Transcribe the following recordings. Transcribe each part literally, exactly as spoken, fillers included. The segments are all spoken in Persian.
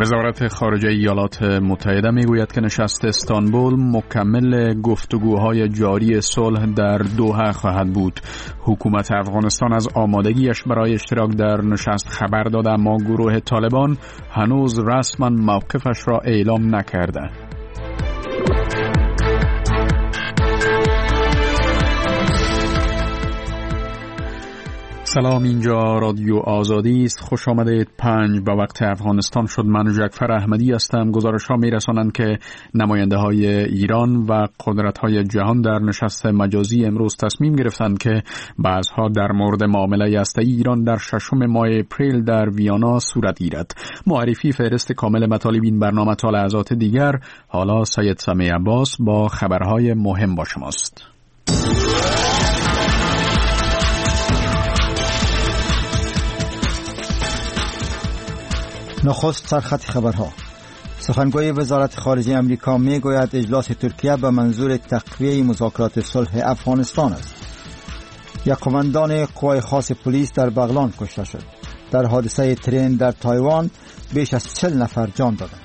وزارت خارجه ایالات متحده میگوید که نشست استانبول مکمل گفتگوهای جاری صلح در دوحه خواهد بود. حکومت افغانستان از آمادگیش برای اشتراک در نشست خبر داده، اما گروه طالبان هنوز رسما موقفش را اعلام نکرده. سلام، اینجا رادیو آزادی است. خوش آمدید. پنج به وقت افغانستان شد. من جعفر احمدی هستم. گزارش ها می رسانند که نماینده های ایران و قدرت های جهان در نشست مجازی امروز تصمیم گرفتند که بعضها در مورد معامله هسته‌ای ایران در ششم ماه اپریل در ویانا صورت گیرد. معرفی فهرست کامل مطالب این برنامه تا لحظات دیگر. حالا سید سمیع عباس با خبرهای مهم با شماست. نخست سرخط خبرها. سخنگوی وزارت خارجه امریکا میگوید اجلاس ترکیه به منظور تقویه مذاکرات صلح افغانستان است. یک قماندان قوای خاص پلیس در بغلان کشته شد. در حادثه ترین در تایوان بیش از چهل نفر جان دادند.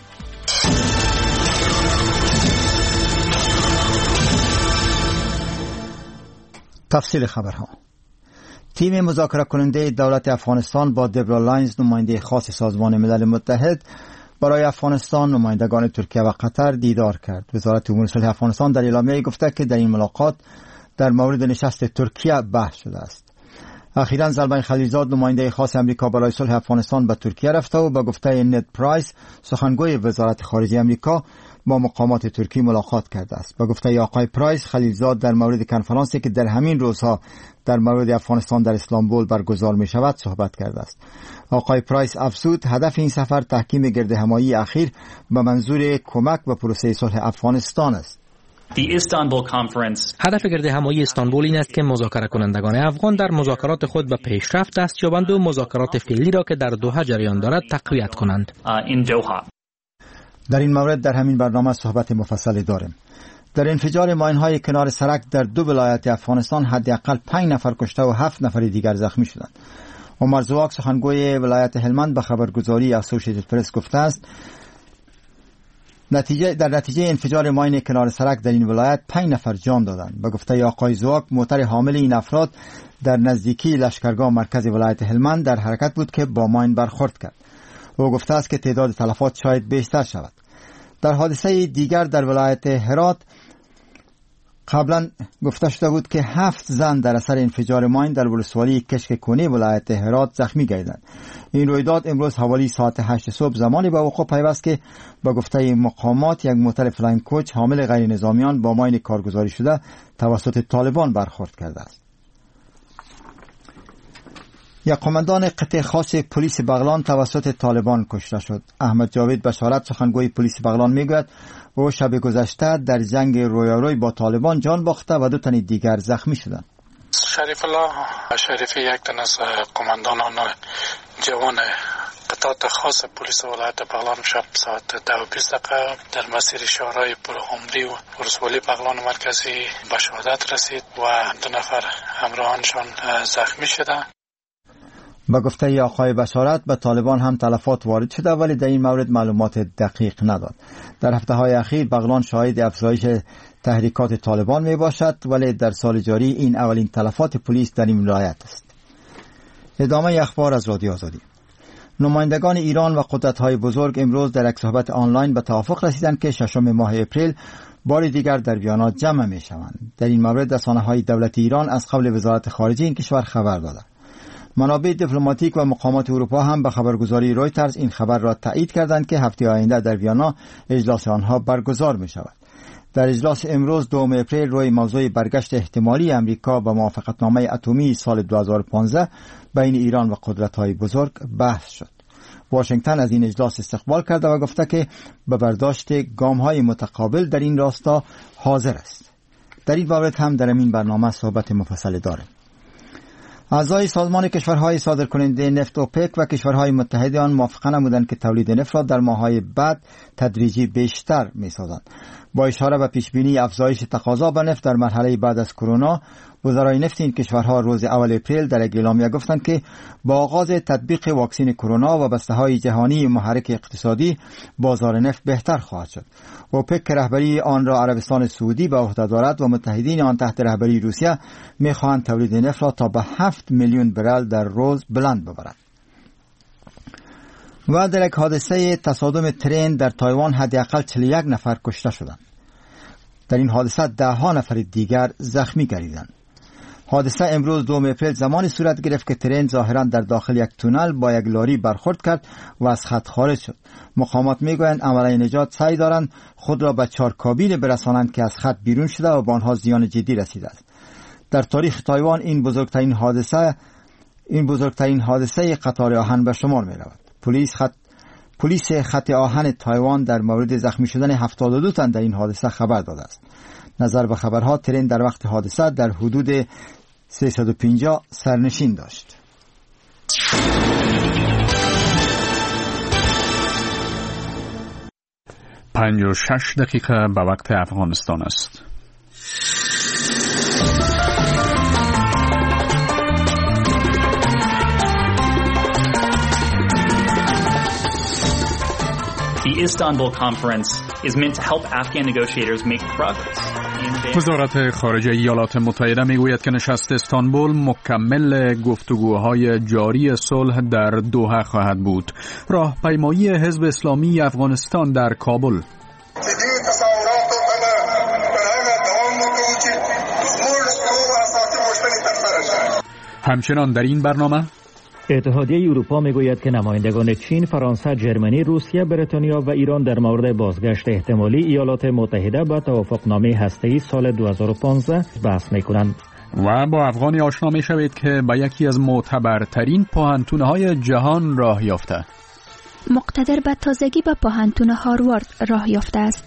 تفصیل خبرها. تیم مذاکره کننده دولت افغانستان با دبرا لاینز، نماینده خاص سازمان ملل متحد برای افغانستان، نمایندگان ترکیه و قطر دیدار کرد. وزارت امور صلح افغانستان در اعلامیه گفته که در این ملاقات در مورد نشست ترکیه بحث شده است. اخیراً زلمه خلیلزاد، نماینده خاص امریکا برای صلح افغانستان به ترکیه رفته و با گفته نید پرایس، سخنگوی وزارت خارجه امریکا، با مقامات ترکی ملاقات کرده است. با گفته آقای پرایس، خلیلزاد در مورد کنفرانسی که در همین روزها در مورد افغانستان در استانبول برگزار می شود صحبت کرده است. آقای پرایس افزود هدف این سفر تحکیم گردهمایی اخیر به منظور کمک به پروسه صلح افغانستان است. هدف گردهمایی استانبول این است که مذاکره کنندگان افغان در مذاکرات خود به پیشرفت دست یابند و مذاکرات فعلی را که در دوحه جریان دارد تقویت کنند. در این مورد در همین برنامه صحبت مفصلی داریم. در انفجار ماین‌های کنار سرک در دو ولایت افغانستان حداقل پنج نفر کشته و هفت نفر دیگر زخمی شدند. عمر زواک، سخنگوی ولایت هلمند، به خبرگزاری اسوسییتد پرس گفته است نتیجه در نتیجه انفجار ماین کنار سرک در این ولایت پنج نفر جان دادند. به گفته آقای زواک، موتر حامل این افراد در نزدیکی لشکرگاه مرکز ولایت هلمند در حرکت بود که با ماین برخورد کرد. او گفته است که تعداد تلفات شاید بیشتر شود. در حادثه دیگر در ولایت هرات قبلا گفته شده بود که هفت زن در اثر انفجار ماین در ولسوالی کشک کنی ولایت هرات زخمی گردند. این رویداد امروز حوالی ساعت هشت صبح زمانی به وقوع پیوست که با گفته مقامات یک موتر فلاین کوچ حامل غیر نظامیان با ماین کارگزاری شده توسط طالبان برخورد کرده است. یک قماندان قطع خاص پلیس بغلان توسط طالبان کشته شد. احمد جاوید بشارت، سخنگوی پلیس بغلان، میگوید او شب گذشته در جنگ رویاروی با طالبان جان باخته و دو تن دیگر زخمی شدند. شریف الله شریفی، یک تن از قماندانان جوان قطعات خاص پلیس ولایت بغلان، شب ساعت ده و بیست دقیقه در مسیر شهرهای پرعمری و ولسوالی بغلان مرکزی به شهادت رسید و دو نفر همراهانشان زخمی شدند. با گفته آقای بشارت، به طالبان هم تلفات وارد شده ولی در این مورد معلومات دقیق نداد. در هفته های اخیر بغلان شاهد افزایش تحریکات طالبان می باشد ولی در سال جاری این اولین تلفات پلیس در این ولایت است. ادامه اخبار از رادیو آزادی. نمایندگان ایران و قدرت‌های بزرگ امروز در یک صحبت آنلاین به توافق رسیدند که ششم ماه اپریل بار دیگر در ویانا جمع می شوند. در این مورد رسانه‌های دولتی ایران از قبل وزارت خارجه این کشور خبر داده. منابع دیپلماتیک و مقامات اروپا هم به خبرگزاری رویترز این خبر را تایید کردند که هفته آینده در ویانا اجلاس آنها برگزار می شود. در اجلاس امروز دوم اپریل روی موضوع برگشت احتمالی امریکا به موافقتنامه اتمی سال دو هزار و پانزده بین ایران و قدرت‌های بزرگ بحث شد. واشنگتن از این اجلاس استقبال کرده و گفته که به برداشت گام‌های متقابل در این راستا حاضر است. در این مورد هم در این برنامه صحبت مفصل داریم. اعضای سازمان کشورهای صادرکننده نفت اوپک و کشورهای متحده آن موافقه نمودند که تولید نفت را در ماه‌های بعد تدریجی بیشتر می‌سازند. با اشاره به پیشبینی افزایش تقاضا به نفت در مرحله بعد از کرونا، وزرای نفت این کشورها روز اول اپریل در یک اعلامیه گفتند که با آغاز تطبیق واکسن کرونا و بسته‌های جهانی محرک اقتصادی، بازار نفت بهتر خواهد شد. اوپک که رهبری آن را عربستان سعودی به عهده دارد و متحدین آن تحت رهبری روسیه می‌خواهند تولید نفت را تا به هفت میلیون برل در روز بلند ببرند. و در یک حادثه تصادم ترین در تایوان حداقل چهل و یک نفر کشته شدند. در این حادثه ده ها نفر دیگر زخمی گردیدند. حادثه امروز دوم اپریل زمانی صورت گرفت که ترین ظاهراً در داخل یک تونل با یک لاری برخورد کرد و از خط خارج شد. مقامات میگویند عمله نجات سعی دارند خود را به چهار کابین برسانند که از خط بیرون شده و به آنها زیان جدی رسیده است. در تاریخ تایوان این بزرگترین حادثه این بزرگترین حادثه قطار آهن به شمار می رود. پلیس خط پلیس خط آهن تایوان در مورد زخمی شدن هفتاد و دو تن در این حادثه خبر داده است. نظر به خبرها، ترین در وقت حادثه در حدود سیصد و پنجاه سرنشین داشت. پنج و شش دقیقه به وقت افغانستان است. The Istanbul Conference is meant to help Afghan negotiators make progress. وزارت خارجه ایالات متحده میگوید که نشست استانبول مکمل گفتگوهای جاری صلح در دوحه خواهد بود. راهپیمایی حزب اسلامی افغانستان در کابل. همچنان در این برنامه اتحادیه اروپا میگوید که نمایندگان چین، فرانسه، جرمنی، روسیه، بریتانیا و ایران در مورد بازگشت احتمالی ایالات متحده به توافقنامه هسته‌ای سال دو هزار و پانزده بحث میکنند. و با افغانی آشنا میشوید که به یکی از معتبرترین پوهنتون‌های جهان راه یافته. مقتدر به تازگی به پوهنتون هاروارد راه یافته است.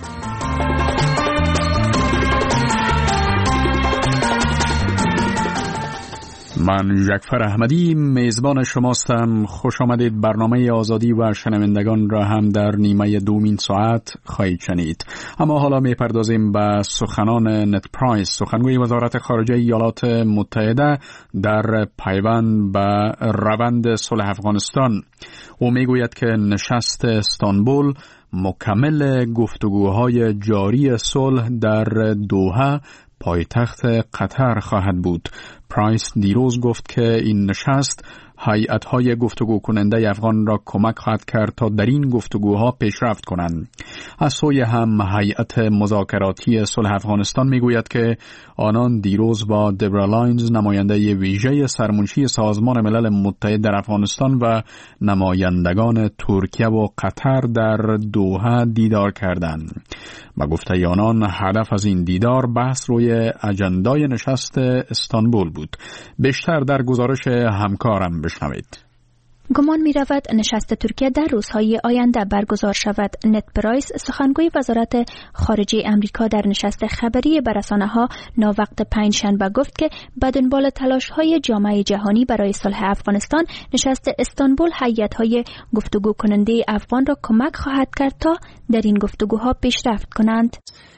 من جعفر احمدی میزبان شماستم. خوش آمدید. برنامه آزادی و شنوندگان را هم در نیمه دومین ساعت خواهید شنید. اما حالا میپردازیم به سخنان نت پرایس، سخنگوی وزارت خارجه ایالات متحده در پیوند به روند صلح افغانستان. او میگوید که نشست استانبول مکمل گفتگوهای جاری صلح در دوحه پایتخت قطر خواهد بود. پرایس دیروز گفت که این نشست هیئت‌های گفتگو کننده افغان را کمک خواهد کرد تا در این گفتگوها پیشرفت کنند. از سوی هم هیئت مذاکراتی صلح افغانستان میگوید که آنان دیروز با دبرا لاینز، نماینده ویژه سرمنشی سازمان ملل متحد در افغانستان، و نمایندگان ترکیه و قطر در دوحه دیدار کردند. با گفته آنان هدف از این دیدار بحث روی اجندای نشست استانبول بود. بیشتر در گزارش همکارم بشنوید. گمان می رود نشست ترکیه در روزهای آینده برگزار شود. نت پرایس، سخنگوی وزارت خارجه امریکا، در نشست خبری به رسانه‌ها ناوقت پنجشنبه گفت که به دنبال تلاش‌های جامعه جهانی برای صلح افغانستان، نشست استانبول هیئت‌های گفتگو کننده افغان را کمک خواهد کرد تا در این گفتگوها پیشرفت کنند.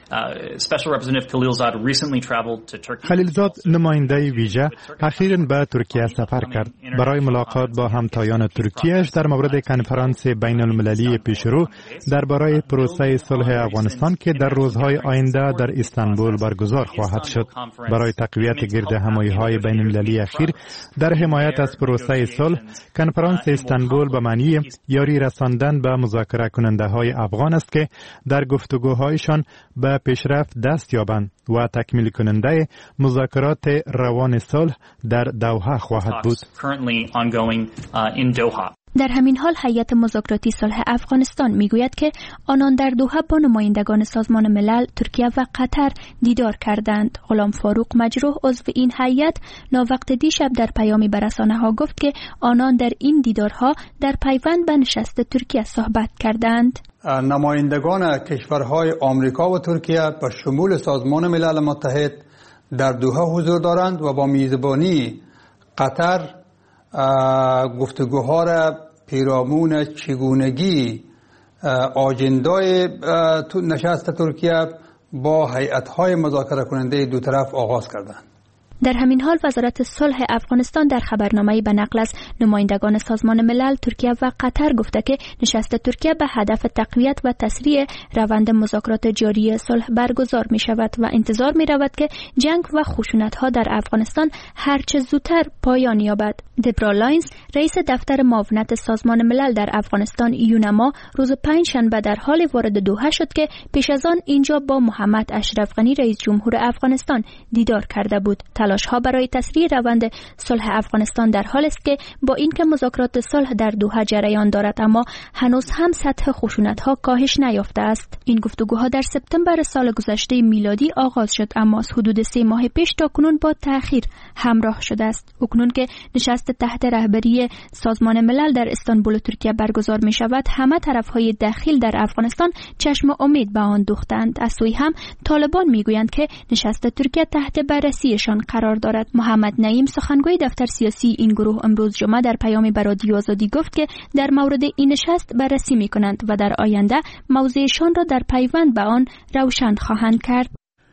خلیلزاد، نماینده ویژه، اخیراً به ترکیه سفر کرد برای ملاقات با همتایان ترکیه‌اش در مورد کنفرانس بین المللی پیشرو درباره پروسه صلح افغانستان که در روزهای آینده در استانبول برگزار خواهد شد. برای تقویت گرد همایی‌های بین المللی اخیر در حمایت از پروسه صلح، کنفرانس استانبول به معنی یاری رساندن به مذاکره کننده های افغان است که در گفتگوهایشان به پیشرفت دست یابند و تکمیل کننده مذاکرات روان صلح در دوحه خواهد بود. در همین حال هیئت مذاکراتی صلح افغانستان میگوید که آنان در دوحه با نمایندگان سازمان ملل، ترکیه و قطر دیدار کردند. غلام فاروق مجروح، عضو این هیئت، ناوقت دیشب در پیامی به رسانه‌ها گفت که آنان در این دیدارها در پیوند به نشست ترکیه صحبت کردند. نمایندگان کشورهای آمریکا و ترکیه به شمول سازمان ملل متحد در دوحه حضور دارند و با میزبانی قطر گفتگوها را پیرامون چگونگی آجندای نشست ترکیه با هیئت‌های مذاکره کننده دو طرف آغاز کردند. در همین حال وزارت صلح افغانستان در خبرنامه‌ای به نقل از نمایندگان سازمان ملل، ترکیه و قطر گفته که نشست ترکیه به هدف تقویت و تسریع روند مذاکرات جاری صلح برگزار می شود و انتظار می رود که جنگ و خشونت‌ها در افغانستان هرچه زودتر پایان یابد. دبرا لاینز، رئیس دفتر معاونت سازمان ملل در افغانستان یونما، روز پنجشنبه در حال وارد دوحه شد که پیش از آن اینجا با محمد اشرف غنی رئیس جمهور افغانستان دیدار کرده بود. تلاش ها برای تسریع روند صلح افغانستان در حال است که با اینکه مذاکرات صلح در دوحه جریان دارد، اما هنوز هم سطح خشونت ها کاهش نیافته است. این گفتگوها در سپتامبر سال گذشته میلادی آغاز شد، اما از حدود سه ماه پیش تا کنون با تأخیر همراه شده است. اکنون که نشست تحت رهبری سازمان ملل در استانبول ترکیه برگزار می شود، همه طرف های داخل در افغانستان چشم امید به آن دوختند. از سوی هم طالبان می گویند که نشست ترکیه تحت بررسیشان قرار دارد. محمد نعیم، سخنگوی دفتر سیاسی این گروه، امروز جمعه در پیامی به رادیو آزادی گفت که در مورد این نشست بررسی می کنند و در آینده موضعشان را در پیوند به آن روشن خواهند کرد.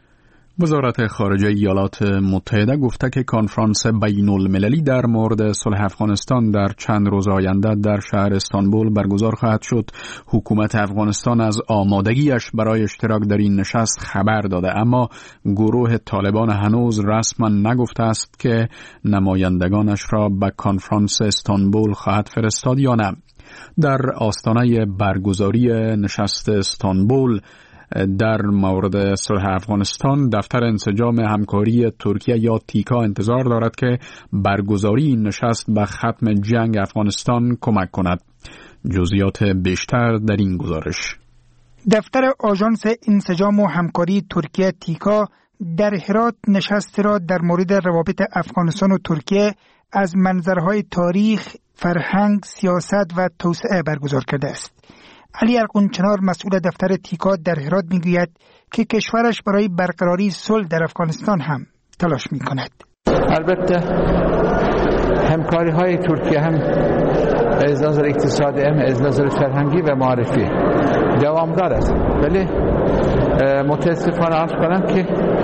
وزارت خارجه ایالات متحده گفته که کنفرانس بین المللی در مورد صلح افغانستان در چند روز آینده در شهر استانبول برگزار خواهد شد. حکومت افغانستان از آمادگیش برای اشتراک در این نشست خبر داده، اما گروه طالبان هنوز رسما نگفته است که نمایندگانش را به کنفرانس استانبول خواهد فرستاد یا نه. در آستانه برگزاری نشست استانبول در مورد صلح افغانستان، دفتر انسجام همکاری ترکیه یا تیکا انتظار دارد که برگزاری این نشست به ختم جنگ افغانستان کمک کند. جزئیات بیشتر در این گزارش. دفتر آژانس انسجام و همکاری ترکیه تیکا در هرات نشست را در مورد روابط افغانستان و ترکیه از منظرهای تاریخ، فرهنگ، سیاست و توسعه برگزار کرده است. علی ارقونچنار، مسئول دفتر تیکا در هرات، میگوید که کشورش برای برقراری صلح در افغانستان هم تلاش میکند. البته همکاری های ترکیه هم از نظر اقتصادی هم از نظر فرهنگی و معرفی دوامدار است، ولی متاسفانه عرض کنم که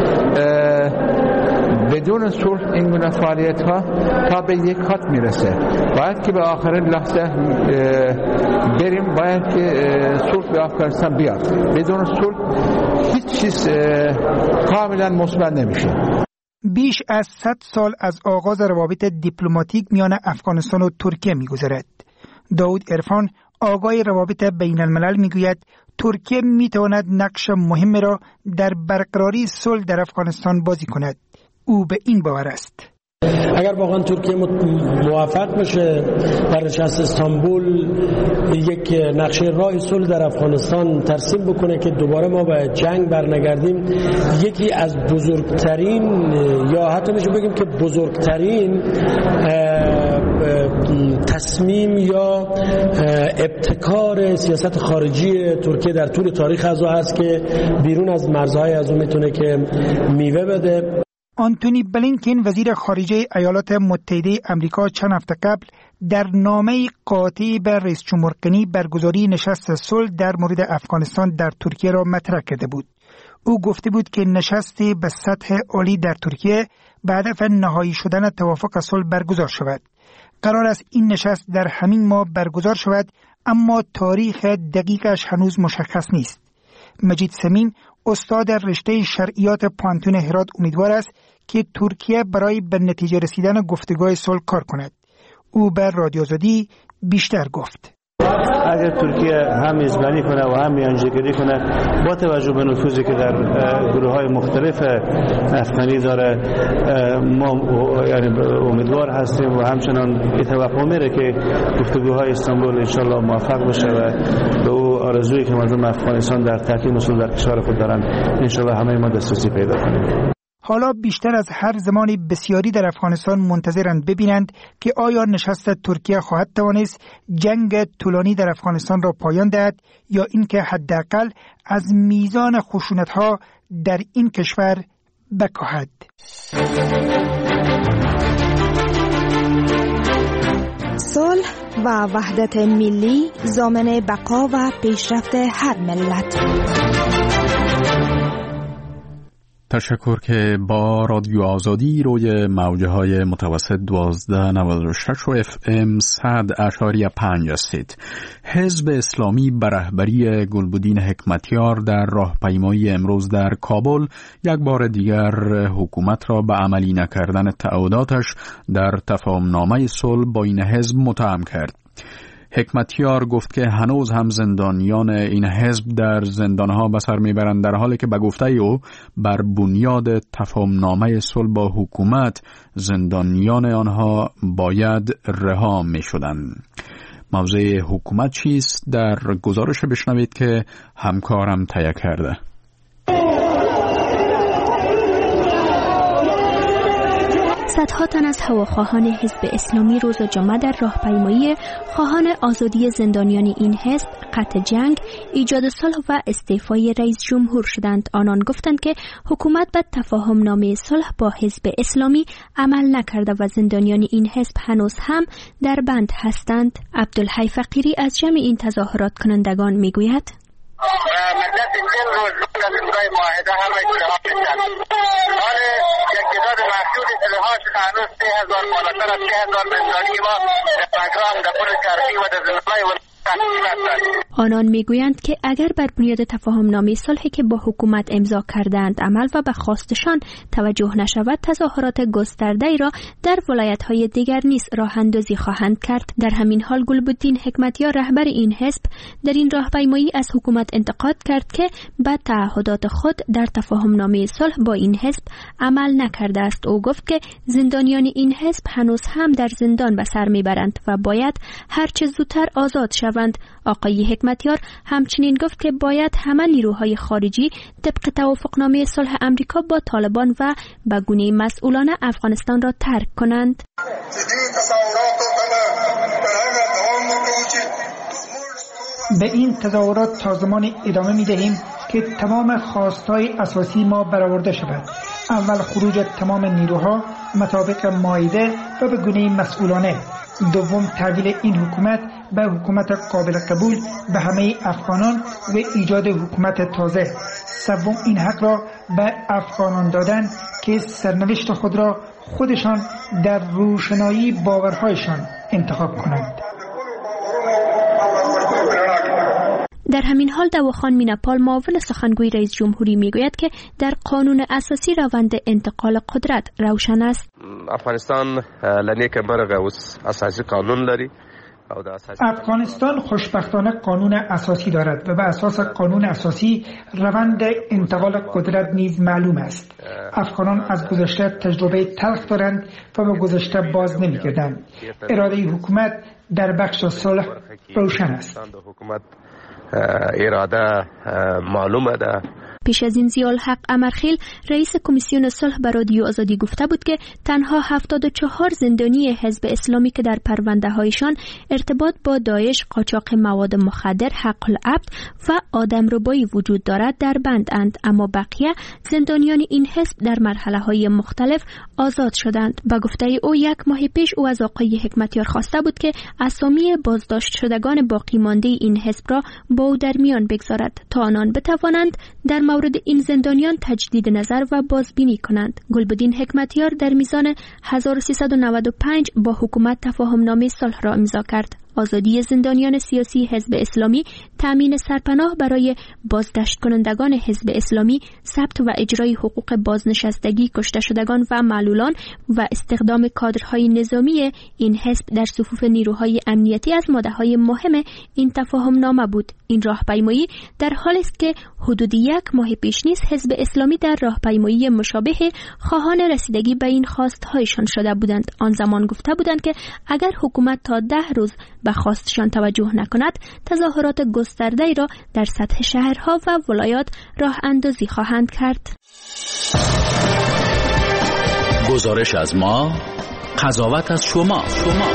بدون صلح این گونه فعالیت ها تا به یک خط میرسه. باید که به آخرین لحظه بریم، باید که صلح به افغانستان بیاد. بدون صلح هیچ چیز کاملا مثبت نمیشه. بیش از صد سال از آغاز روابط دیپلماتیک میان افغانستان و ترکیه میگذرد. داود عرفان، آگاه روابط بین الملل، میگوید ترکیه میتواند نقش مهم را در برقراری صلح در افغانستان بازی کند. او به این باور است. اگر واقعا ترکیه موفق بشه در نشست استانبول یک نقشه راه صلح در افغانستان ترسیم بکنه که دوباره ما به جنگ برنگردیم، یکی از بزرگترین یا حتی میشه بگیم که بزرگترین تصمیم یا ابتکار سیاست خارجی ترکیه در طول تاریخ از او هست که بیرون از مرزهای از او میتونه که میوه بده. آنتونی بلینکن، وزیر خارجه ایالات متحده آمریکا، چند هفته قبل در نامه قاطعی به رئیس جمهور غنی برگزاری نشست صلح در مورد افغانستان در ترکیه را مطرح کرده بود. او گفته بود که نشستی به سطح عالی در ترکیه به هدف نهایی شدن توافق صلح برگزار شود. قرار است این نشست در همین ماه برگزار شود، اما تاریخ دقیقش هنوز مشخص نیست. مجید سمین، استاد رشته شرعیات پانتون هرات، امیدوار است که ترکیه برای به نتیجه رسیدن گفتگوهای صلح کار کند. او به رادیو آزادی بیشتر گفت. اگر ترکیه هم میزبانی کنه و هم میانجیگری کنه، با توجه به نفوذی که در گروه های مختلف افغانی داره، ما یعنی امیدوار هستیم و همچنان توقع میره که گفتگوهای استانبول انشالله موفق بشه و به او آرزویی که مردم افغانستان در تحکیم اصول در کشور خود دارن انشالله همه ما دسترسی پیدا کنیم. حالا بیشتر از هر زمانی بسیاری در افغانستان منتظرند ببینند که آیا نشست ترکیه خواهد توانست جنگ طولانی در افغانستان را پایان دهد یا اینکه حداقل از میزان خشونت‌ها در این کشور بکاهد. صلح و وحدت ملی ضامن بقا و پیشرفت هر ملت. تشکر که با رادیو آزادی روی موجه های متوسط دوازده نود و شش و اف ام صد اشاری پنج هستید. حزب اسلامی به رهبری گلبدین حکمتیار در راهپیمایی امروز در کابل یک بار دیگر حکومت را به عملی نکردن تعهداتش در تفاهمنامه صلح با این حزب متهم کرد. حکمتیار گفت که هنوز هم زندانیان این حزب در زندانها به سر میبرند، در حالی که به گفته او بر بنیاد تفاهمنامه صلح با حکومت زندانیان آنها باید رها میشدند. موضع حکومت چیست؟ در گزارش بشنوید که همکارم تهیه کرده. صدها تن از هواخواهان حزب اسلامی روز جمعه در راهپیمایی خواهان آزادی زندانیان این حزب، قطع جنگ، ایجاد صلح و استعفای رئیس جمهور شدند. آنان گفتند که حکومت به تفاهم نامه صلح با حزب اسلامی عمل نکرده و زندانیان این حزب هنوز هم در بند هستند. عبدالحی فقیری از جمع این تظاهرات کنندگان میگوید: مدت چند روز بعد از امضای معاهده همه اجتماع میشن. حال یک تعداد محدود اصلاحات هنوز سه هزار بالاتر از سه هزار زندانی ما در پنجرام در پل کربی و در زندانهای ولایت آنان میگویند که اگر بر بنیاد تفاهم نامه صلحی که با حکومت امضا کردند عمل و به خواستشان توجه نشود، تظاهرات گسترده ای را در ولایت‌های دیگر نیز راه اندازی خواهند کرد. در همین حال گلبدین حکمتیار رهبر این حزب در این راهپیمایی از حکومت انتقاد کرد که به تعهدات خود در تفاهم نامه صلح با این حزب عمل نکرده است. او گفت که زندانیان این حزب هنوز هم در زندان به سر میبرند و باید هر چه زودتر آزاد شوند. آقای حکمتیار همچنین گفت که باید همه نیروهای خارجی طبق توافقنامه صلح امریکا با طالبان و به گونه مسئولانه افغانستان را ترک کنند. به این تظاهرات تا زمان ادامه می دهیم که تمام خواستهای اساسی ما برآورده شود. اول خروج تمام نیروها مطابق مائده و به گونه مسئولانه. دوم تحویل این حکومت به حکومت قابل قبول به همه افغانان و ایجاد حکومت تازه. سوم این حق را به افغانان دادن که سرنوشت خود را خودشان در روشنایی باورهایشان انتخاب کنند. در همین حال دواخان میناپال معاون سخنگوی رئیس جمهوری میگوید که در قانون اساسی روند انتقال قدرت روشن است. افغانستان لنیک مرغ اوس اساسی قانون لري. افغانستان خوشبختانه قانون اساسی دارد و به اساس قانون اساسی روند انتقال قدرت نیز معلوم است. افغانان از گذشته تجربه تلخ دارند و به گذشته باز نمی‌گردند. اراده حکومت در بخش صلح روشن است. اراده معلومه ده. پیش از این ضیاء الحق امرخیل رئیس کمیسیون صلح بر رادیو آزادی گفته بود که تنها هفتاد و چهار زندانی حزب اسلامی که در پرونده هایشان ارتباط با داعش، قاچاق مواد مخدر، حق العبد و آدمربایی وجود دارد در بند اند، اما بقیه زندانیان این حزب در مرحله های مختلف آزاد شدند. با گفته او یک ماه پیش او از آقای حکمتیار خواسته بود که اسامی بازداشت شدگان باقی مانده این حزب را با او در میان بگذارد تا آنان بتوانند در مورد این زندانیان تجدید نظر و بازبینی کنند. گلبدین حکمتیار در میزان هزار و سیصد و نود و پنج با حکومت تفاهمنامه صلح را امضا کرد. آزادی زندانیان سیاسی حزب اسلامی، تامین سرپناه برای بازداشت کنندگان حزب اسلامی، ثبت و اجرای حقوق بازنشستگی کشته شدگان و معلولان و استخدام کادرهای نظامی این حزب در صفوف نیروهای امنیتی از ماده‌های مهم این تفاهمنامه بود. این راهپیمایی در حالی است که حدود یک ماه پیش نیز حزب اسلامی در راهپیمایی مشابه خواهان رسیدگی به این خواستهایشان شده بودند. آن زمان گفته بودند که اگر حکومت تا ده روز به خواستشان توجه نکند، تظاهرات گسترده‌ای را در سطح شهرها و ولایات راه اندازی خواهند کرد. گزارش از ما، قضاوت از شما. شما.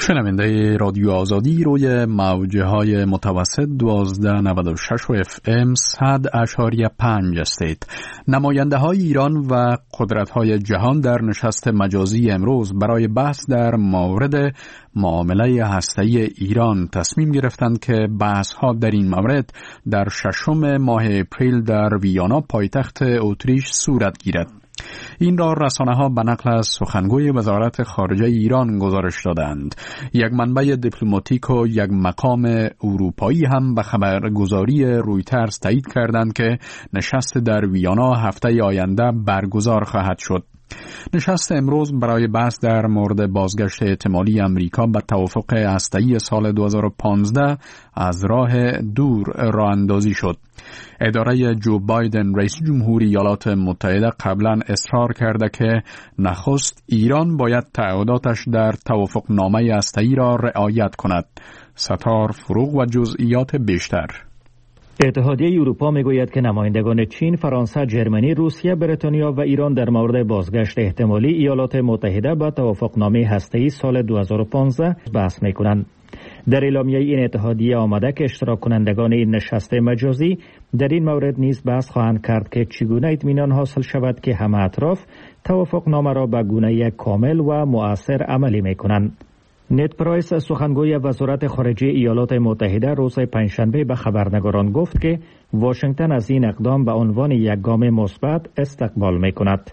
شنونده رادیو آزادی روی موجه های متوسط دوازده نود و شش و اف ام صد اشاریه پنج هستید. نماینده های ایران و قدرت های جهان در نشست مجازی امروز برای بحث در مورد معامله هسته‌ای ایران تصمیم گرفتند که بحث ها در این مورد در ششم ماه اپریل در ویانا پایتخت اتریش صورت گیرد. این را رسانه ها به نقل از سخنگوی وزارت خارجه ایران گزارش دادند. یک منبع دیپلماتیک و یک مقام اروپایی هم به خبرگزاری رویترز تایید کردند که نشست در ویانا هفته آینده برگزار خواهد شد. نشست امروز برای بحث در مورد بازگشت احتمالی امریکا به توافق هسته‌ای سال دو هزار و پانزده از راه دور راه اندازی شد. اداره جو بایدن رئیس جمهوری ایالات متحده قبلا اصرار کرده که نخست ایران باید تعهداتش در توافقنامه هسته‌ای را رعایت کند. ستار فروغ و جزئیات بیشتر. اتحادیه اروپا میگوید که نمایندگان چین، فرانسه، جرمنی، روسیه، بریتانیا و ایران در مورد بازگشت احتمالی ایالات متحده به توافقنامه هسته‌ای سال دو هزار و پانزده بحث میکنند. در اعلامیه این اتحادیه آمده که اشتراک کنندگان این نشست مجازی در این مورد نیز بحث خواهند کرد که چگونه اطمینان حاصل شود که همه اطراف توافقنامه را به گونه کامل و مؤثر عملی میکنند. نت پرایس سخنگوی وزارت خارجه ایالات متحده روز پنجشنبه به خبرنگاران گفت که واشنگتن از این اقدام به عنوان یک گام مثبت استقبال میکند.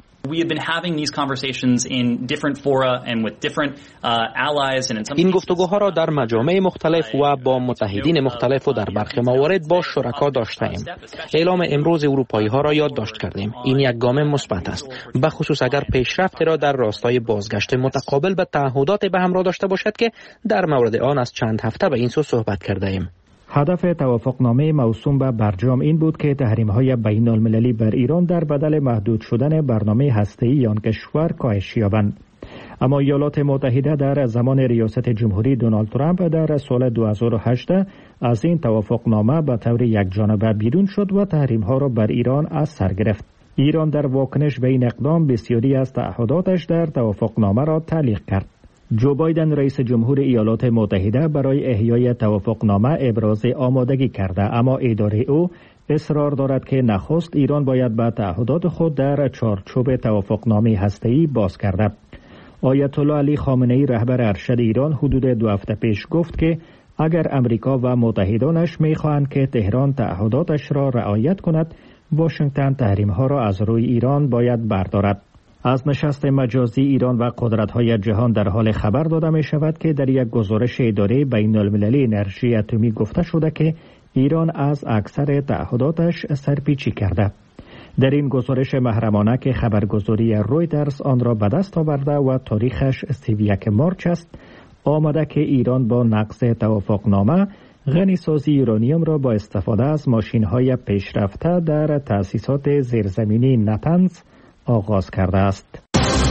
این گفتگوها را در مجامع مختلف و با متحدین مختلف و در برخی موارد با شرکا داشتیم. اعلام امروز اروپایی ها را یادداشت کردیم. این یک گام مثبت است، به خصوص اگر پیشرفت را در راستای بازگشت متقابل به تعهدات به همراه داشته باشد که در مورد آن از چند هفته به این سو صحبت کرده ایم. هدف توافقنامه موسوم به برجام این بود که تحریم‌های بین‌المللی بر ایران در بدل محدود شدن برنامه هسته‌ای آن کشور کاهش یابند. اما ایالات متحده در زمان ریاست جمهوری دونالد ترامپ در سال دو هزار و هشت از این توافقنامه به طور یکجانبه بیرون شد و تحریم‌ها را بر ایران از سر گرفت. ایران در واکنش به این اقدام بسیاری از تعهداتش در توافقنامه را تعلیق کرد. جو بایدن رئیس جمهور ایالات متحده برای احیای توافقنامه ابراز آمادگی کرده، اما اداره او اصرار دارد که نخست ایران باید به تعهدات خود در چارچوب توافقنامه هسته‌ای باز کرده. آیت الله علی خامنه ای رهبر ارشد ایران حدود دو هفته پیش گفت که اگر امریکا و متحدانش می‌خواهند که تهران تعهداتش را رعایت کند، واشنگتن تحریم‌ها را از روی ایران باید بردارد. از نشست مجازی ایران و قدرت‌های جهان در حال خبر داده می شود که در یک گزارش اداره بین‌المللی انرژی اتمی گفته شده که ایران از اکثر تعهداتش سرپیچی کرده. در این گزارش محرمانه که خبرگزاری رویترز آن را به دست آورده و تاریخش سی و یک مارچ است، آمده که ایران با نقض توافقنامه غنیسازی یورانیم را با استفاده از ماشین‌های پیشرفته در تأسیسات زیرزمینی نتنز آغاز کرده است.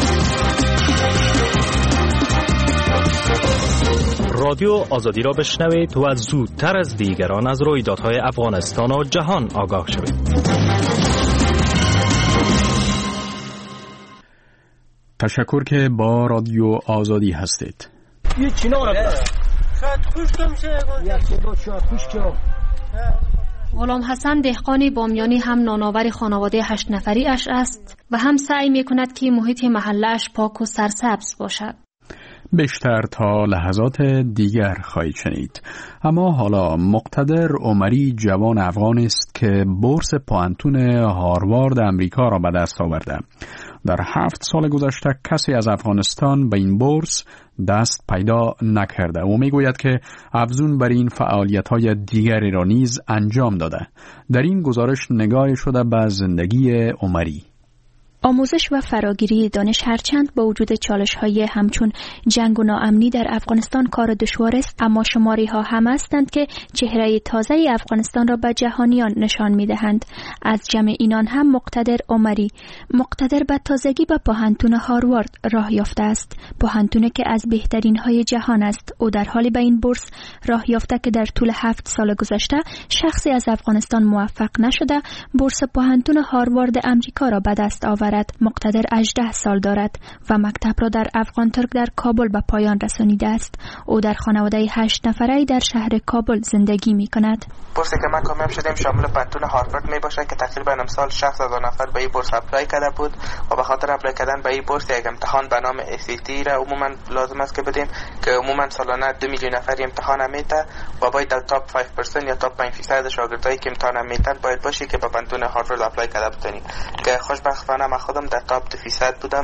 رادیو آزادی را بشنوید و زودتر از دیگران از رویدادهای افغانستان و جهان آگاه شوید. تشکر که با رادیو آزادی هستید. یه چینا را غلام حسن دهقانی بامیانی هم نانآور خانواده هشت نفری اش است و هم سعی می کند که محیط محله‌اش پاک و سرسبز باشد. بیشتر تا لحظات دیگر خواهید شنید. اما حالا مقتدر عمری جوان افغان است که بورس پوهنتون هاروارد امریکا را به دست آورده. در هفت سال گذشته کسی از افغانستان به این بورس دست پیدا نکرده. او میگوید که افزون بر این فعالیت‌های دیگری را نیز انجام داده. در این گزارش نگاهی شده به زندگی عمری. آموزش و فراگیری دانش هرچند با وجود چالش‌های همچون جنگ و ناامنی در افغانستان کار دشوار است، اما شماری‌ها هم هستند که چهره تازه افغانستان را به جهانیان نشان می‌دهند. از جمع اینان هم مقتدر عمری. مقتدر به تازگی به پوهنتون هاروارد راه یافته است، پوهنتونی که از بهترین‌های جهان است. او در حال به این بورس راه یافته که در طول هفت سال گذشته شخصی از افغانستان موفق نشده بورس پوهنتون هاروارد امریکا را به دست آورد. میآورد. مقتدر هجده سال دارد و مکتب را در افغان ترک در کابل به پایان رسانیده است. او در خانواده هشت نفره در شهر کابل زندگی می کند. بورسی که ما کامیاب شدیم شامل پانتون هاروارد می باشه که تقریبا امسال شصت هزار نفر به این بورس اپلای کرده بود و به خاطر اپلای کردن به این بورس یک امتحان به نام اس ای تی را عموما لازم است که بدیم که عموما سالانه دو میلیون نفر امتحان میته و باید در تاپ پنج درصد یا تاپ پنج درصد شاگردایی که امتحان میتن باید باشی که به پانتون هاروارد اپلای کرده بتونی. که خوشبختانه من خودم در تاپ دو درصد بودم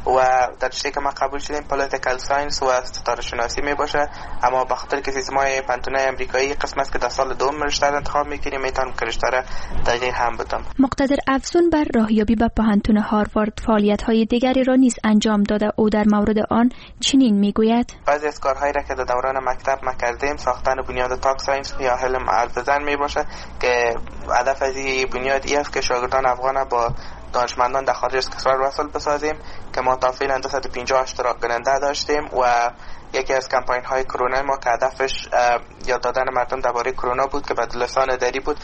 و در رشته که ما قبول شدیم پولیتیکال ساینس و ستاره شناسی می باشه، اما به خاطر که سیستمای پانتونای امریکایی قسم است که در سال دوم رشته را انتخاب میکنیم میتونم که رشته را تغییر هم بدم. مقتدر افزون بر راهیابی به پانتون هاروارد فعالیت های دیگری را نیز انجام داده. او در مورد آن چنین میگوید: بعضی از کارهایی را که در دوران مکتب ما کردیم ساختن بنیاد تاک ساینس یا علم ارززن می باشه که هدف از این بنیاد ای است که شاگردان افغان با دانشمندان در خارج از کشور وصل بسازیم که ما تا فعلا دویست و پنجاه اشتراک کننده داشتیم و یکی از کمپاین های کرونا ما که هدفش یاد دادن مردم درباره کرونا بود که به لسان دری بود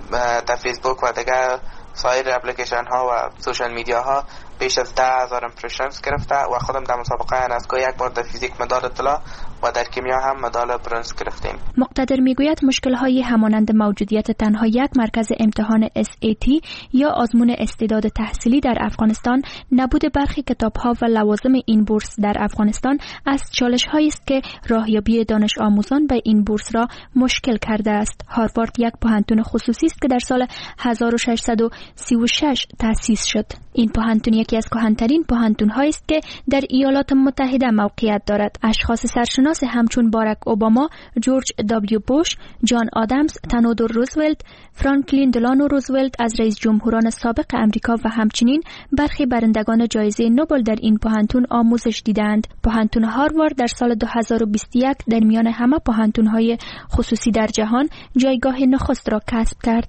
در فیسبوک و دیگر سایر اپلیکیشن ها و سوشال میدیا ها بیش از ده هزار امپرشنز گرفته و خودم در مسابقه انسکو یک بار در فیزیک مدال طلا و در کیمیا هم مدال برنز گرفتیم. مقتدر میگوید مشکل‌های همانند موجودیت تنها یک مرکز امتحان اس ای تی یا آزمون استعداد تحصیلی در افغانستان، نبود برخی کتاب‌ها و لوازم این بورس در افغانستان از چالش‌هایی است که راهیابی دانش آموزان به این بورس را مشکل کرده است. هاروارد یک پوهنتون خصوصی است که در سال هزار و ششصد و سی و شش تأسیس شد. این پوهنتون یکی از کهن‌ترین پوهنتون‌هایی است که در ایالات متحده موقعیت دارد. اشخاص سرشناس همچون باراک اوباما، جورج دبلیو بوش، جان آدمز، تئودور روزولت، فرانکلین دلانو روزولت از رئیس جمهوران سابق امریکا و همچنین برخی برندگان جایزه نوبل در این پوهنتون آموزش دیدند. پوهنتون هاروارد در سال دو هزار و بیست و یک در میان همه پوهنتون‌های خصوصی در جهان جایگاه نخست را کسب کرد.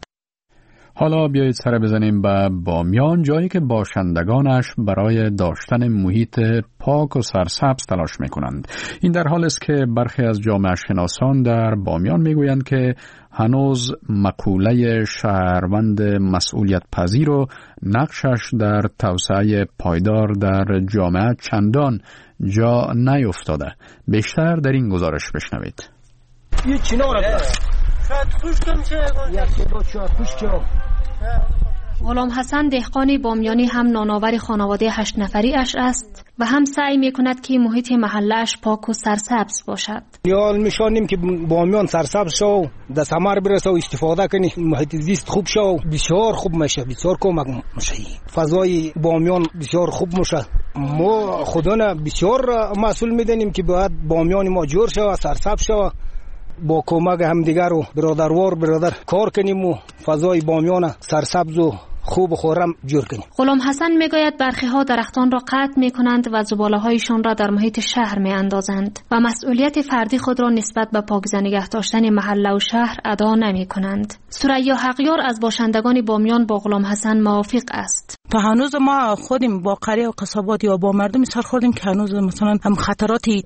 حالا بیایید سر بزنیم به بامیان، جایی که باشندگانش برای داشتن محیط پاک و سرسبز تلاش میکنند. این در حال است که برخی از جامعه شناسان در بامیان میگویند که هنوز مقوله شهروند مسئولیت پذیر و نقشش در توسعه پایدار در جامعه چندان جا نیفتاده. بیشتر در این گزارش بشنوید. یه چنار غلام حسن دهقان بامیانی هم نانآور خانواده هشت نفری اش است و هم سعی می کند که محیط محله‌اش پاک و سرسبز باشد. نیاز می‌شانیم که بامیان سرسبز شو، در ثمر برسه و استفاده کنی، محیط زیست خوب شو، بسیار خوب میشه، بسیار کمک میشه. فضای بامیان بسیار خوب میشه. ما خودنا بسیار مسئول میدونیم که باید بامیان ما جور شو، سرسبز شو، با کمک همدیگر و برادروار برادر کار کنیم و فضای بامیان سرسبز و خوب و خورم جور کنیم. غلام حسن میگوید برخی ها درختان را قطع میکنند و زباله هایشان را در محیط شهر میاندازند و مسئولیت فردی خود را نسبت به پاکیزه نگه داشتن محله و شهر ادا نمیکنند. ثریا حقیار از باشندگان بامیان با غلام حسن موافق است. تا هنوز ما خودیم با قریه و قصابات یا با مردم سر خوردیم که هنوز مثلا هم خطراتی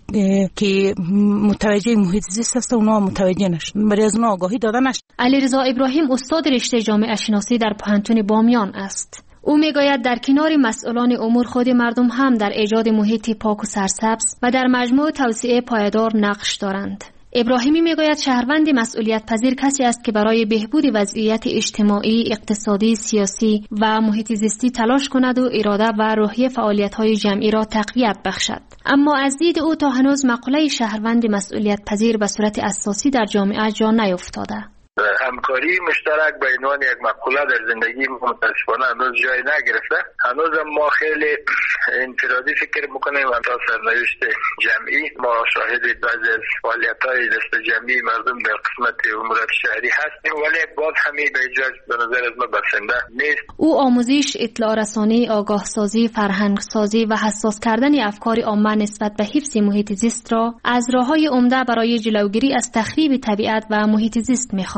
که متوجه محیط زیست است اونا متوجه نشدن، برای از اونا آگاهی داده نشد. علیرضا ابراهیم استاد رشته جامعه شناسی در پوهنتون بامیان است. او میگوید در کنار مسئولان امور خود مردم هم در ایجاد محیط پاک و سرسبز و در مجموع توسعه پایدار نقش دارند. ابراهیمی میگوید شهروند مسئولیت پذیر کسی است که برای بهبود وضعیت اجتماعی، اقتصادی، سیاسی و محیط زیستی تلاش کند و اراده و روحیه فعالیت‌های جمعی را تقویت بخشد. اما از دید او تا هنوز مقوله شهروند مسئولیت پذیر به صورت اساسی در جامعه جا نیفتاده. همکاری مشترک به عنوان یک مقوله در زندگی متاسفانه هنوز جای نگرفته. هنوز ما خیلی انفرادی فکر میکنیم و تا سرنوشت جمعی ما شاهد بعضی از فعالیت‌های دست جمعی مردم در قسمت امورات شهری هستیم، ولی باز همین به جای به نظر از ما بسنده نیست. او آموزش، اطلاع رسانی، آگاه سازی، فرهنگ سازی و حساس کردن افکار عامه نسبت به حفظ محیط زیست را از راه‌های عمده برای جلوگیری از تخریب طبیعت و محیط زیست می‌خواند.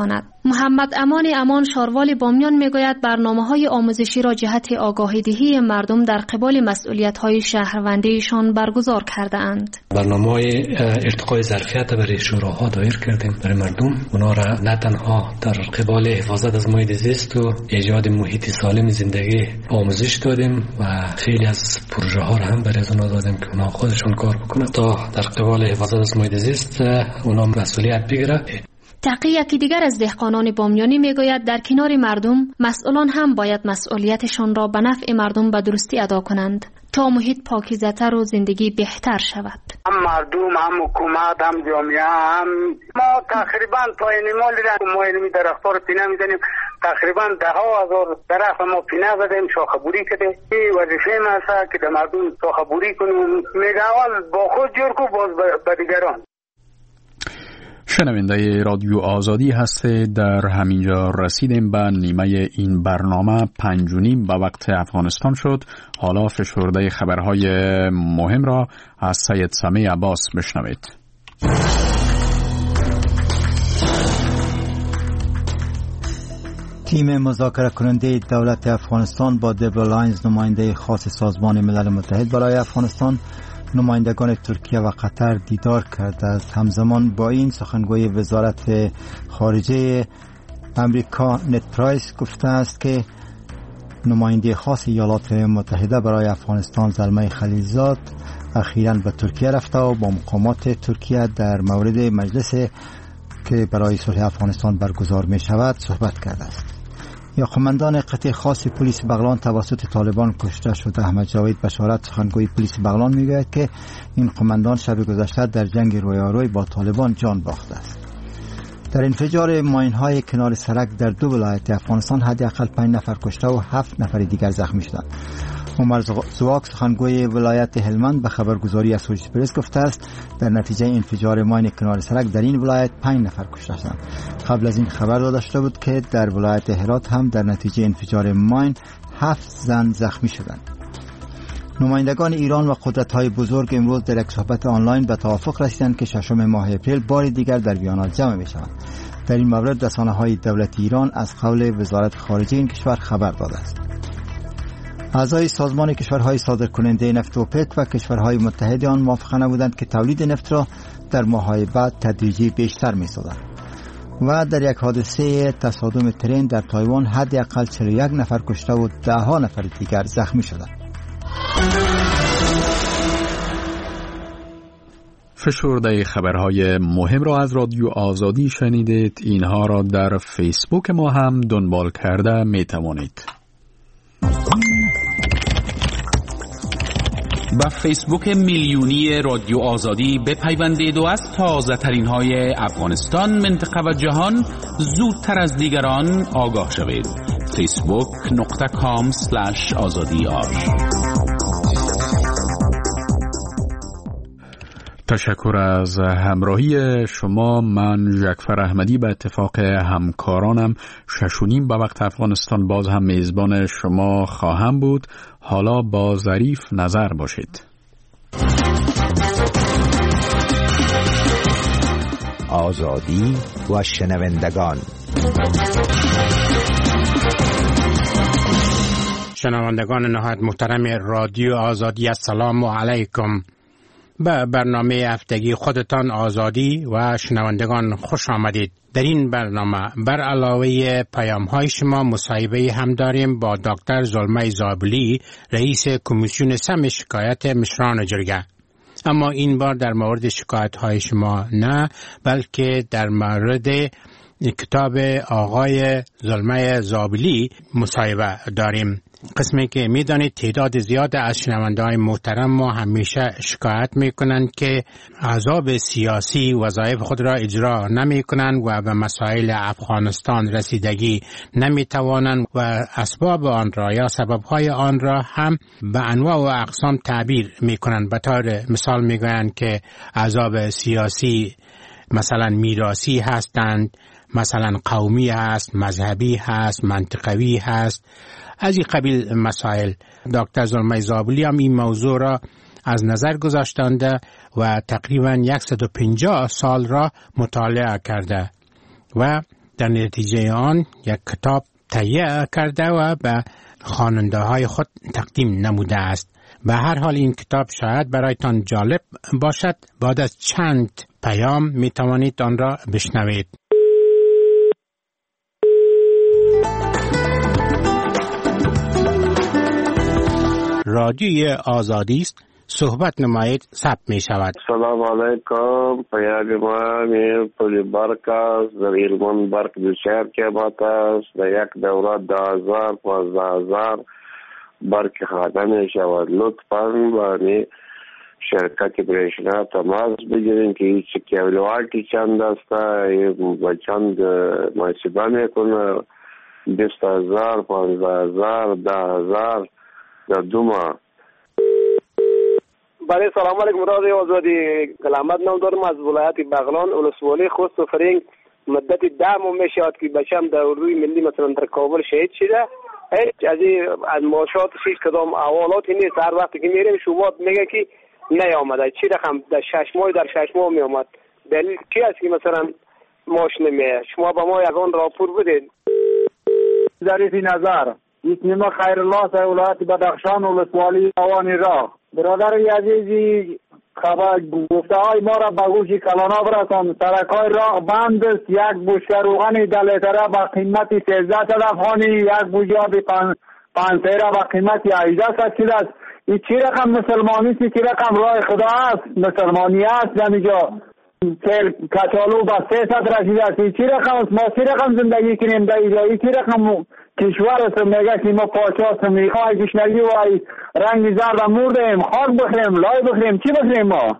محمد امان امان شاروال بامیان میگوید برنامه‌های آموزشی را جهت آگاهی‌دهی مردم در قبال مسئولیت‌های شهروندیشان برگزار کرده‌اند. برنامه‌های ارتقای ظرفیت برای شوراها دایر کردیم برای مردم. اونا را نه تنها در قبال حفاظت از محیط زیست و ایجاد محیط سالم زندگی آموزش دادیم و خیلی از پروژه ها را هم برای اونا دادیم که اونا خودشون کار بکنن تا در قبال حفاظت از محیط زیست اونا مسئولیت بگیرن. تقی یکی دیگر از دهقانان بامیانی میگوید در کنار مردم مسئولان هم باید مسئولیتشان را به نفع مردم به درستی ادا کنند تا محیط پاکیزه‌تر و زندگی بهتر شود. هم مردم هم حکومت هم جامعه هم ما تقریبا پایین مالی را ما اینمی درخت‌ها رو پینه میزنیم. تقریبا ده ها هزار درخت ما پینه زدیم، شاخه بوری کردیم. این وظیفه ما است که در مردم شاخه بوری کنیم. میگه اول با خود جور کو باز به دیگران. شنونده رادیو آزادی هستید. در همینجا رسیدیم به نیمه این برنامه. پنج و نیم به وقت افغانستان شد. حالا فشرده خبرهای مهم را از سید سمیع عباس بشنوید. تیم مذاکره کننده دولت افغانستان با دبرا لاینز نماینده خاص سازمان ملل متحد برای افغانستان، نمایندگان ترکیه و قطر دیدار کرده است. همزمان با این سخنگوی وزارت خارجه امریکا نت پرایس گفته است که نماینده خاص ایالات متحده برای افغانستان زلمه خلیلزاد اخیراً به ترکیه رفته و با مقامات ترکیه در مورد مجلس که برای صلح افغانستان برگزار می شود صحبت کرده است. یا قماندان قطع خاص پلیس بغلان توسط طالبان کشته شد. احمد جاوید بشارت سخنگوی پلیس بغلان میگوید که این قماندان شب گذشته در جنگ رویاروی با طالبان جان باخته است. در انفجار ماین‌های کنار سرک در دو ولایت افغانستان حداقل پنج نفر کشته و هفت نفر دیگر زخمی شدند. عمر زواک سخنگوی ولایت هلمند به خبرگزاری اسوسییتد پرس گفته است در نتیجه انفجار ماین کنار سرک در این ولایت پنج نفر کشته شدند. قبل از این خبر داده شده بود که در ولایت هرات هم در نتیجه انفجار ماین هفت زن زخمی شدند. نمایندگان ایران و قدرت‌های بزرگ امروز در یک صحبت آنلاین به توافق رسیدند که ششم ماه اپریل بار دیگر در ویانا جمع می‌شوند. در این مورد رسانه‌های دولتی ایران از قول وزارت خارجه این کشور خبر داده است. اعضای سازمان کشورهای صادرکننده نفت اوپک و کشورهای متحد آن موافقه بودند که تولید نفت را در ماه‌های بعد تدریجی بیشتر می‌سازند. و در یک حادثه تصادم ترین در تایوان حداقل چهل و یک نفر کشته و ده ها نفر دیگر زخمی شدند. فشرده خبرهای مهم را از رادیو آزادی شنیدید. اینها را در فیسبوک ما هم دنبال کرده می توانید. با فیسبوک میلیونی رادیو آزادی بپیوندید و از تازه ترین های افغانستان، منطقه و جهان زودتر از دیگران آگاه شوید. فیسبوک نقطه کام سلش آزادی آر. تشکر از همراهی شما. من جعفر احمدی به اتفاق همکارانم ششونیم به وقت افغانستان باز هم میزبان شما خواهم بود. حالا با ظریف نظر باشید. آزادی و شنوندگان. شنوندگان نهایت محترم رادیو آزادی، السلام علیکم. به برنامه هفتگی خودتان آزادی و شنوندگان خوش آمدید. در این برنامه بر علاوه پیام های شما مصاحبه هم داریم با دکتر زلمه زابلی، رئیس کمیسیون سم شکایت مشران جرگه. اما این بار در مورد شکایت های شما نه، بلکه در مورد کتاب آقای زلمه زابلی مصاحبه داریم. قسمی که میدانید تعداد زیاد از شنونده‌های محترم ما همیشه شکایت میکنند که احزاب سیاسی وظایف خود را اجرا نمیکنند و به مسائل افغانستان رسیدگی نمیتوانند و اسباب آن را یا سببهای آن را هم به انواع و اقسام تعبیر میکنند. به طور مثال میگویند که احزاب سیاسی مثلا میراثی هستند، مثلا قومی هست، مذهبی هست، منطقوی هست، از این قبیل مسائل. دکتر زلمه زابلی هم این موضوع را از نظر گذاشتنده و تقریبا صد و پنجاه سال را مطالعه کرده و در نتیجه آن یک کتاب تهیه کرده و به خواننده های خود تقدیم نموده است. به هر حال این کتاب شاید برایتان جالب باشد. بعد از چند پیام می توانید آن را بشنوید. رادیوی آزادی است. صحبت نمایید ثبت می شود. سلام علیکم. پیام ما می پولی برک است. در ایلمان برک دو شهر که بات است. در یک دوره ده هزار پانزده هزار برک خانه می شود. لطفاً بانی شرکت برشنا تماس بگیرین که هیچ کیولواتی چند است و چند محاسبه میکنه. بیست هزار پانزده هزار ده هزار در دو ماه. بله سلام علیکم. رادیو آزادی کلامت نام دارم از ولایت بغلان ولسوالی خوست و فرنگ. مدت ده ماه میشد که بچم در اردوی ملی مثلا در کابل شهید شده. هیچ از از معاشاتش هیچ کدام احوالاتی نیست. هر وقتی که میریم شما میگه که نیامده. چی رقم در شش ماه در شش ماه میامد. دلیل چی است که مثلا ماش نمیه؟ شما با ما یگان راپور بدید. ظریفی نظر اسم خیر الله از ولایت بدخشان ولسوالی اوانی راه. برادر عزیزی خبر گفته های ما را به گوش کلانا برسان. سرکای راه بند است. یک بوشکه روغن دلیتره با قیمت سیزده صد افغانی، یک بوجه آب پنسیره با قیمت هجده صد چیز است. این چی رقم مسلمانی است؟ چی رقم راه خدا است؟ مسلمانی است نمیجا تل کچالو با سه صد رسیده است. این چی رقم است؟ ما چی رقم زندگی کنیم در اینجا؟ این چی رقم کشور است؟ میگه که ما پاچه است میخواه گشنگی و رنگ زرد مردیم، خاک بخریم، لای بخریم، چی بخریم ما؟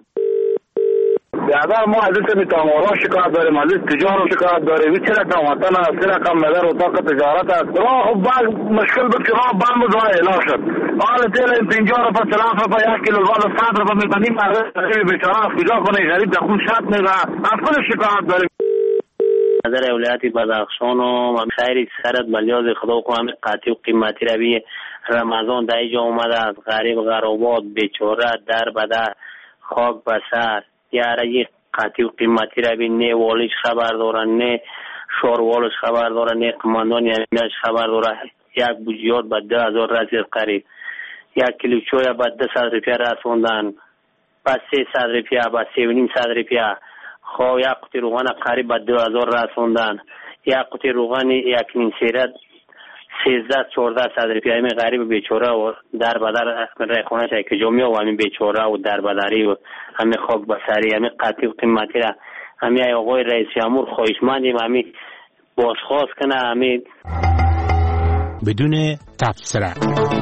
بیادر ما حضرت می تامورا شکایت داریم، حضرت تجارت شکایت داریم. این چی رقم وطن است؟ چی رقم مدر اتاق تجارت است؟ راه خب بعد مشکل بود که راه بند بود راه اعلا شد. حال تیل این پنجاه روپا چلاف روپا یک کیلو الوان صد روپا میبنیم مغرب بیچاره از کجا کنه؟ غریب در خون شد میگه از خود شکایت داریم. نظر ولایت بدخشان و خیر سرت ملیاز خدا و همه قاطی و قیمتی روی رمضان در اینجا اومده از غریب غربات بیچاره در بدر خاک بسر یاره قاطی و قیمتی روی نه والیش خبر داره نه شوروالش خبر داره نه قماندان یعنیش خبر داره. یک بوجیات به ده هزار رسید قریب. یک کیلو چویا به ده صد روپیه رسوندن. پس سه صد روپیه به سه و نیم صد روپیه. خب یک قطعه روغن قریب به دو هزار رسوندن. یک قطعه روغن یک نیم سیرت سیزده چهارده صد روپیه. همین غریب بیچاره و در بدر ریخونه شد که جمعه و همین بیچاره و در بدری و همین خاک بسری همین قطعی و قیمتی را همین آقای رئیس جمهور خواهشمندیم همین بازخواست کنه همین بدون تبصره.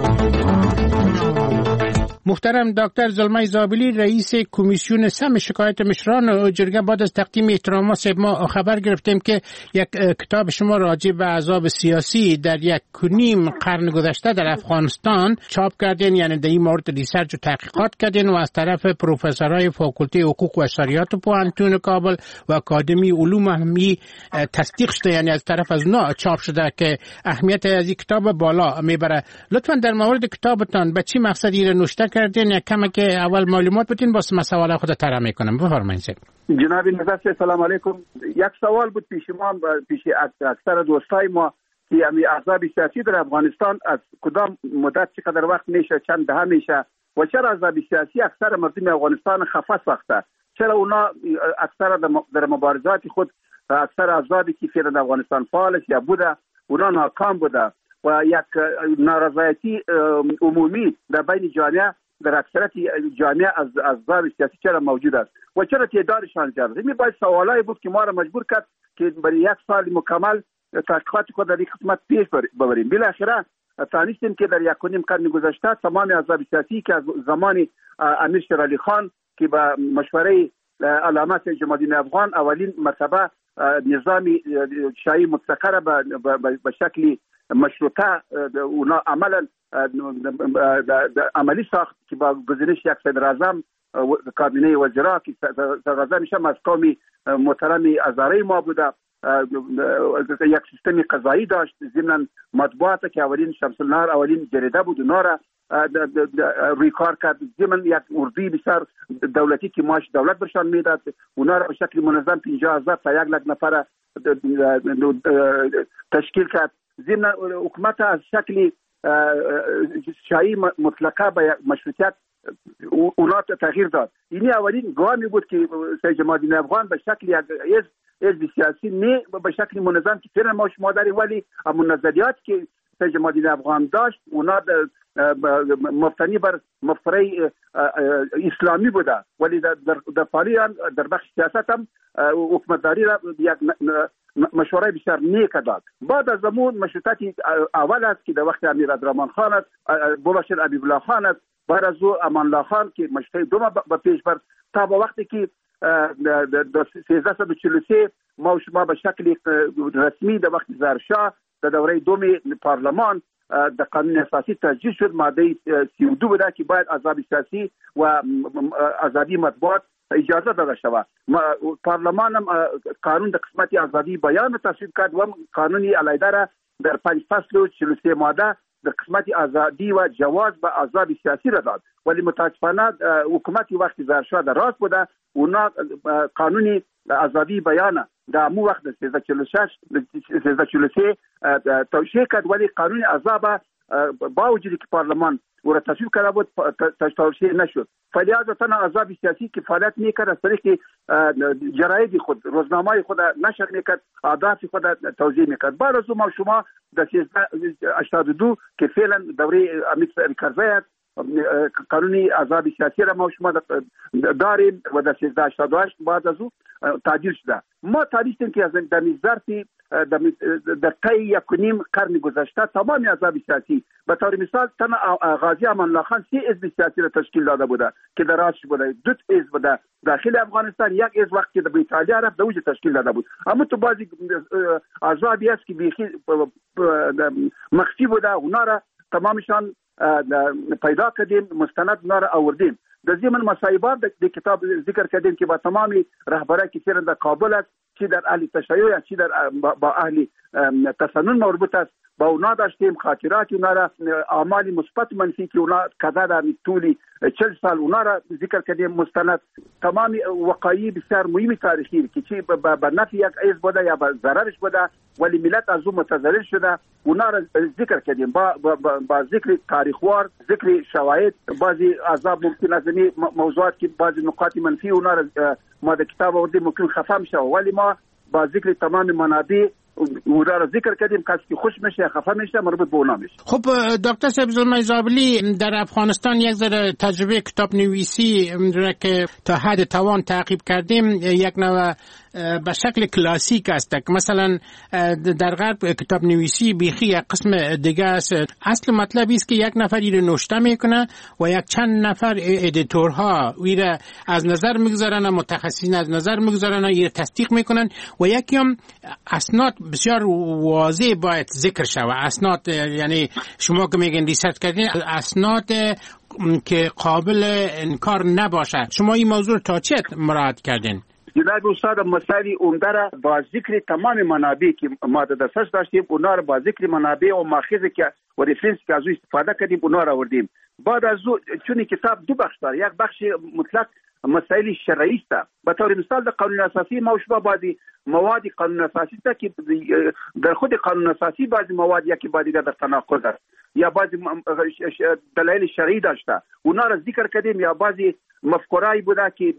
محترم دکتر زلمه زابلی رئیس کمیسیون سم شکایت مشران اجرگه بعد از تقدیم احترامات ما خبر گرفتیم که یک کتاب شما راجع به احزاب سیاسی در یک نیم قرن گذشته در افغانستان چاپ کردین، یعنی در این مورد ریسرچ و تحقیقات کردین و از طرف پروفسورای فاکولته حقوق و شریعت پوهنتون کابل و اکادمی علوم همی تصدیق شده، یعنی از طرف از اونا چاپ شده که اهمیت از این کتاب بالا میبره. لطفا در مورد کتابتان به چی مقصدی را نوشته کردین؟ یک کمی که اول معلومات بدین باز مسائل خود طرح میکنم. بفرمایید. جناب نظر سلام علیکم. یک سوال بود پیش ما، پیش اکثر دوستای ما که امی احزاب سیاسی در افغانستان از کدام مدت چقدر وقت میشه، چند دهه میشه و چرا احزاب سیاسی اکثر مردم افغانستان خفه ساخته؟ چرا اونا اکثر در مبارزات خود اکثر احزابی که فعلا در افغانستان فعال یا بوده اونا ناکام بوده و یک نارضایتی عمومی در بین جامعه در اکثریت جامعه از احزاب سیاسی چرا موجود است و چرا تعدادشان زیاد است؟ این باید سوالایی بود که ما را مجبور کرد که برای یک سال مکمل تحقیقات خود در این قسمت پیش ببریم. بالاخره تانستیم که در یک و نیم قرن گذشته تمام احزاب سیاسی که از زمان امیر شیر علی خان که با مشوره علامه جمال الدین افغان اولین مرتبه نظامی شاهی مستقر به شکل مشروطه اونا عملا عملی ساخت که با گزینش یک صدر اعظم کابینه وزرا که صدر اعظمش هم از قوم محترم هزاره ما بوده یک سیستم قضایی داشت، ضمن مطبوعات که اولین شمس النهار اولین جریده بود اونا را روی کار کرد، ضمن یک اردوی بسیار دولتی که معاش دولت برشان میداد اونا را به شکل منظم پنجاه هزار تا یک لک نفر تشکیل کرد. ضمن حکومت از شکل شایی مطلقه به مشروطیت اونا تغییر داد. این اولین گامی بود که سید جمال الدین افغان به شکل یک حزب سیاسی نه به شکل منظم که فعلا ما شما داریم، ولی همون نظریات که سید جمال الدین افغان داشت اونا مبتنی بر مفکوره اسلامی بوده، ولی در در فعالیان در بخش سیاست هم حکومتداری را یک مشوره بسیار نیک داد. بعد از زمان مشروطیت اول است که در وقت امیر عبدالرحمن خان است، بلاشر حبیب الله خان است، بعد از او امان الله خان که مشروطیت دوم به پیش برد تا به وقتی که در سیزده و چهل و سه ما شما به شکل رسمی در وقت ظاهرشاه در دوره دوم پارلمان در قانون اساسی تجدید شد، ماده سی و دو بوده که باید آزادی سیاسی و آزادی مطبوعات اجازه داده شود. پارلمان هم قانون در قسمت آزادی بیان تصویب کرد و قانونی علیحده را در پنج فصل و چهل و سه ماده در قسمت آزادی و جواز به آزادی سیاسی را داد، ولی متاسفانه حکومت وقتی ظاهرشاه در راست بوده اونا قانونی آزادی بیان در مو وقت سیزده چهل و شش سیزده چهل و سه توشیح کرد، ولی قانون عذاب با وجودی که پارلمان او را تصویب کرده بود توشیح نشد. فعالیت تن عذاب سیاسی که فعالیت میکرد از طریق جراید خود روزنامه خود نشر میکرد، اهداف خود توضیح میکرد. بعد از ما شما در سیزده هشتاد و دو که فعلا دوره امید کرزی قانونی عذاب سیاسی را ما شما داریم و در سیزده هشتاد و هشت بعد از او تعدیل شده. ما تعریفتیم که از در ظرف در طی یک و نیم قرن گذشته تمام عذاب سیاسی به طور مثال تن غازی امان الله خان سی حزب سیاسی را تشکیل داده بوده که در راستش بوده، دو حزب بوده داخل افغانستان، یک حزب وقتی که در بریتانیا رفت در اوج تشکیل داده بود. اما تو بعضی عذابی است که بیخی مخفی بوده اونا را تمامشان پیدا کردیم، مستند اونا را آوردیم. در ضمن مصایبات در کتاب ذکر کردیم که با تمامی رهبرای که فعلا در کابل است، چی در اهل تشیع چی در با اهل تسنن مربوط است، با اونا داشتیم خاطرات اونا را، اعمال مثبت منفی که اونا کذا در طول چهل سال اونا را ذکر کردیم مستند. تمامی وقایع بسیار مهمی تاریخی که چی به نفع یک حزب بوده یا به ضررش بوده ولی ملت از اون متضرر شده اونا را ذکر کردیم با, با, با, با ذکر تاریخوار، ذکر شواهد، بعضی عذاب ممکن از این موضوعات که بعضی نقاط منفی اونا را ما در کتاب آوردیم ممکن خفا میشه، ولی ما با ذکر تمام منابع اونا را ذکر کردیم، کسی که خوش میشه خفا میشه مربوط به اونا میشه. خب دکتر صاحب زلمه زابلی در افغانستان یک ذره تجربه کتاب نویسی را که تا حد توان تعقیب کردیم یک نوع به شکل کلاسیک است. مثلا در غرب کتاب نویسی بیخی یک قسم دیگه است. اصل مطلب است که یک نفر ایره نوشته میکنه و یک چند نفر ادیتورها ایره از نظر میگذارن، متخصصین از نظر میگذارن، ایره تصدیق میکنن و یکی هم اسناد بسیار واضح باید ذکر شود. اسناد یعنی شما که میگن ریسرچ کردین اسناد که قابل انکار نباشه. شما این موضوع تا چه مراعات کردین؟ جناب استاد مسائل عمده را با ذکر تمام منابع که ما در دسترس داشتیم اونا را با ذکر منابع و ماخذ که و رفرنس که از او استفاده کردیم اونا را آوردیم. بعد از او چون کتاب دو بخش داره، یک بخش مطلق مسائل شرعی است. به طور مثال در قانون اساسی ما شما بعضی مواد قانون اساسی است که در خود قانون اساسی بعضی مواد یکی با دیگر در تناقض است یا بعضی دلایل شرعی داشته اونا را ذکر کردیم، یا بعضی مفکورایی بوده که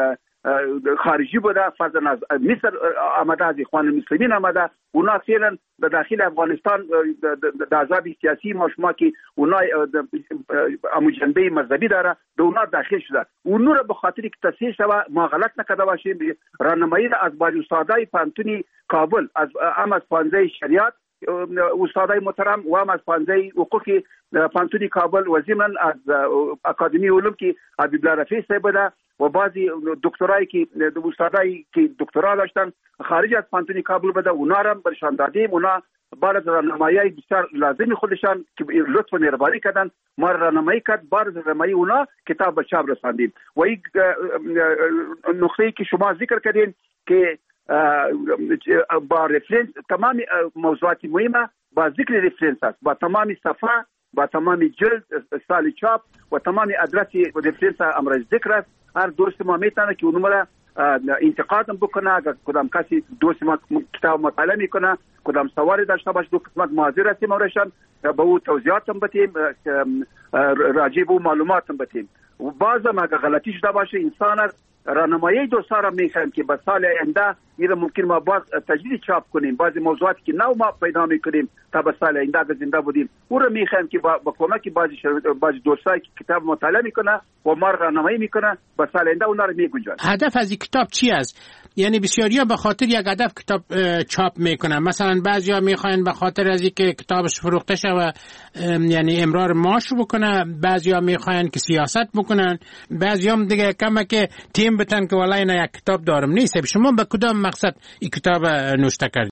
خارجی بوده، فرضاً از مصر آمده، از اخوان المسلمین آمده، اونا فعلا در داخل افغانستان در عذاب سیاسی ما شما که اونا امو جنبه مذهبی داره در اونا داخل شده. اونو را به خاطر که تصحیح شود ما غلط نکرده باشیم، راهنمایی را از بعضی استادای پانتونی کابل، از هم از پانزه شریعت استادای محترم و هم از پانزه حقوق پانتونی کابل و ضمن از اکادمی علوم که حبیب الله رفیع صاحب بوده و بعضی دکترایی که استادایی که دکترا داشتن خارج از پانتونی کابل بوده اونا را برشان دادیم. اونا بعد از راهنمایی بسیار لازمی خودشان که لطف و مهربانی کردن ما راهنمایی کرد، بعد از راهنمایی اونا کتاب به چاپ رساندیم. و این نقطه‌ای که شما ذکر کردین که با رفرنس تمام موضوعات مهمه با ذکر رفرنس است، با تمام صفحه، با تمام جلد، سال چاپ و تمام ادرس رفرنس امر ذکر است. هر دوست ما میتونه که اونم را انتقاد بکنه، اگر کدام کسی دوست ما کتاب مطالعه میکنه کدام سوالی داشته باشه دو قسمت حاضر هستیم اورشان به او توضیحات هم بدیم، راجع به معلومات هم بدیم. و بعضا اگر غلطی شده باشه انسان راهنمایی دوستا را میخوایم که به سال آینده ایره ممکن ما باز تجدید چاپ کنیم، بعضی موضوعاتی که نو ما پیدا میکنیم تا به سال آینده اگر زنده بودیم او را میخوایم که با, با کمک بعضی بعضی دوستایی که کتاب مطالعه میکنه و ما راهنمایی میکنه به سال آینده اونا را میگنجانه. هدف از این کتاب چی است؟ یعنی بسیاریا به خاطر یک هدف کتاب چاپ میکنن، مثلا بعضیا میخواین به خاطر از اینکه کتابش فروخته شه و یعنی امرار معاش بکنه، بعضیا میخواین که سیاست بکنن، بعضیا هم دیگه کمه که تیم بتن که والله اینا یک کتاب دارم نیست. شما به کدام مقصد این کتاب نوشته کردید؟